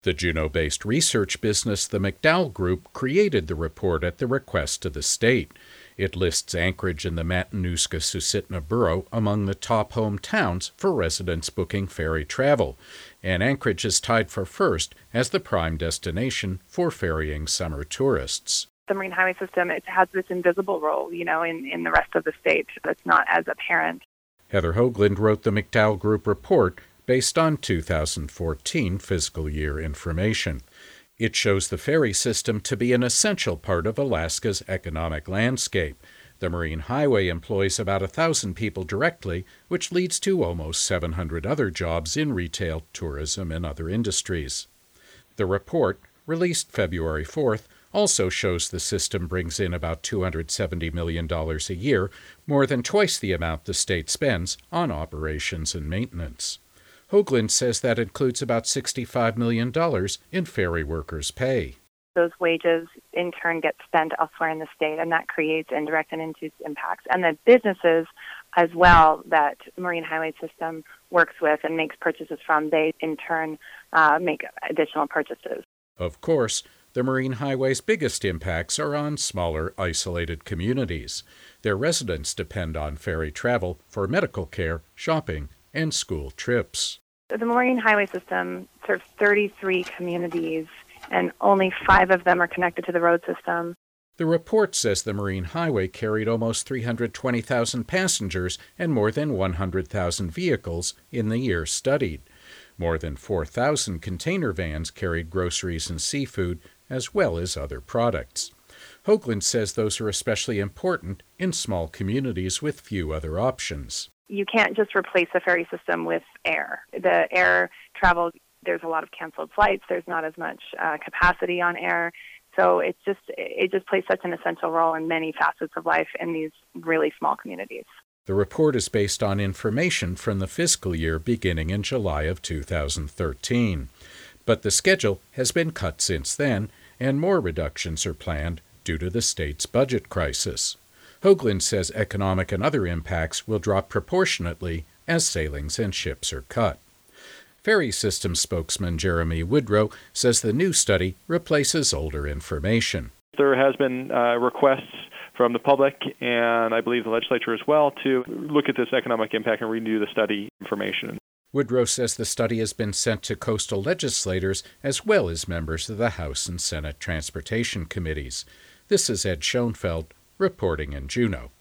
The Juneau-based research business, the McDowell Group, created the report at the request of the state. It lists Anchorage and the Matanuska-Susitna Borough among the top hometowns for residents booking ferry travel, and Anchorage is tied for first as the prime destination for ferrying summer tourists. The Marine Highway System, it has this invisible role, in the rest of the state that's not as apparent. Heather Hoagland wrote the McDowell Group report based on 2014 fiscal year information. It shows the ferry system to be an essential part of Alaska's economic landscape. The Marine Highway employs about 1,000 people directly, which leads to almost 700 other jobs in retail, tourism, and other industries. The report, released February 4th, also shows the system brings in about $270 million a year, more than twice the amount the state spends on operations and maintenance. Hoagland says that includes about $65 million in ferry workers' pay. Those wages, in turn, get spent elsewhere in the state, and that creates indirect and induced impacts. And the businesses as well that Marine Highway System works with and makes purchases from, they, in turn, make additional purchases. Of course, the Marine Highway's biggest impacts are on smaller, isolated communities. Their residents depend on ferry travel for medical care, shopping, and school trips. The Marine Highway System serves 33 communities, and only 5 of them are connected to the road system. The report says the Marine Highway carried almost 320,000 passengers and more than 100,000 vehicles in the year studied. More than 4,000 container vans carried groceries and seafood, as well as other products. Hoagland says those are especially important in small communities with few other options. You can't just replace the ferry system with air. The air travel, there's a lot of canceled flights. There's not as much capacity on air. So it just plays such an essential role in many facets of life in these really small communities. The report is based on information from the fiscal year beginning in July of 2013. But the schedule has been cut since then, and more reductions are planned due to the state's budget crisis. Hoagland says economic and other impacts will drop proportionately as sailings and ships are cut. Ferry system spokesman Jeremy Woodrow says the new study replaces older information. There has been requests from the public, and I believe the legislature as well, to look at this economic impact and renew the study information. Woodrow says the study has been sent to coastal legislators as well as members of the House and Senate Transportation Committees. This is Ed Schoenfeld reporting in Juneau.